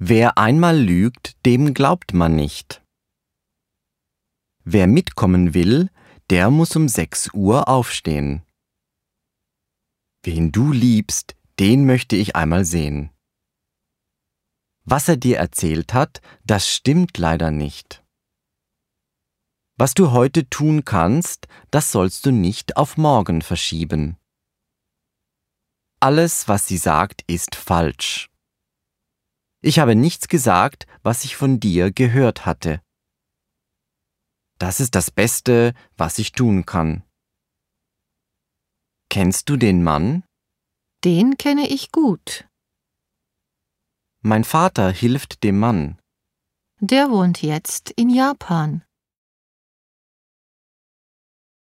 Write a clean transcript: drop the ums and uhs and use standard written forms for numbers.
Wer einmal lügt, dem glaubt man nicht. Wer mitkommen will, der muss um 6 Uhr aufstehen. Wen du liebst, den möchte ich einmal sehen. Was er dir erzählt hat, das stimmt leider nicht. Was du heute tun kannst, das sollst du nicht auf morgen verschieben. Alles, was sie sagt, ist falsch. Ich habe nichts gesagt, was ich von dir gehört hatte. Das ist das Beste, was ich tun kann. Kennst du den Mann? Den kenne ich gut. Mein Vater hilft dem Mann. Der wohnt jetzt in Japan.